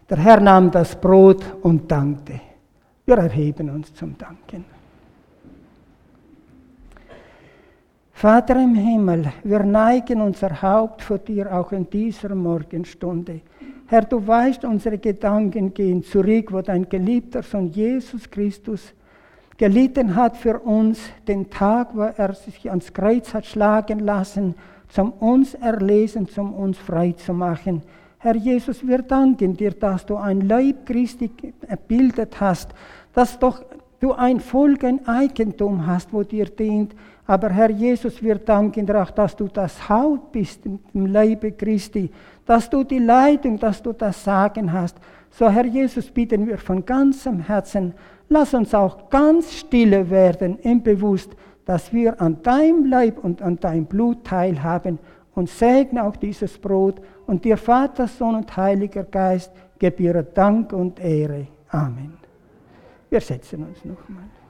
Der Herr nahm das Brot und dankte. Wir erheben uns zum Danken. Vater im Himmel, wir neigen unser Haupt vor dir auch in dieser Morgenstunde. Herr, du weißt, unsere Gedanken gehen zurück, wo dein geliebter Sohn Jesus Christus gelitten hat für uns, den Tag, wo er sich ans Kreuz hat schlagen lassen, zum uns erlesen, zum uns frei zu machen. Herr Jesus, wir danken dir, dass du ein Leib Christi gebildet hast, dass doch du ein Volk, ein Eigentum hast, wo dir dient. Aber Herr Jesus, wir danken dir auch, dass du das Haupt bist im Leibe Christi, dass du die Leitung, dass du das Sagen hast. So Herr Jesus, bitten wir von ganzem Herzen, lass uns auch ganz stille werden im Bewusst, dass wir an deinem Leib und an deinem Blut teilhaben und segne auch dieses Brot und dir Vater, Sohn und Heiliger Geist gebühre Dank und Ehre. Amen. Wir setzen uns nochmal.